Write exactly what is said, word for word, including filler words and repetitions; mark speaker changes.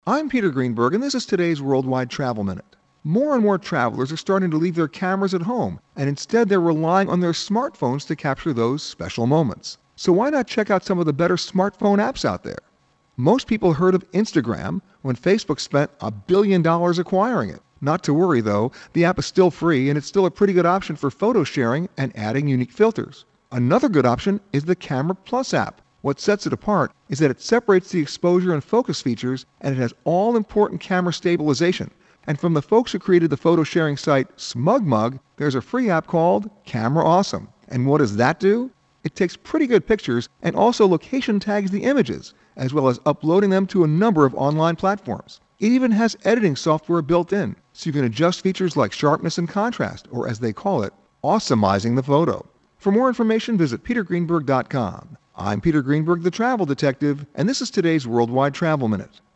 Speaker 1: I'm Peter Greenberg, and this is today's Worldwide Travel Minute. More and more travelers are starting to leave their cameras at home, and instead they're relying on their smartphones to capture those special moments. So why not check out some of the better smartphone apps out there? Most people heard of Instagram when Facebook spent a billion dollars acquiring it. Not to worry though, the app is still free and it's still a pretty good option for photo sharing and adding unique filters. Another good option is the Camera Plus app. What sets it apart is that it separates the exposure and focus features, and it has all important camera stabilization. And from the folks who created the photo sharing site SmugMug, there's a free app called Camera Awesome. And what does that do? It takes pretty good pictures and also location tags the images, as well as uploading them to a number of online platforms. It even has editing software built in, so you can adjust features like sharpness and contrast, or as they call it, awesomizing the photo. For more information, visit peter greenberg dot com. I'm Peter Greenberg, the Travel Detective, and this is today's Worldwide Travel Minute.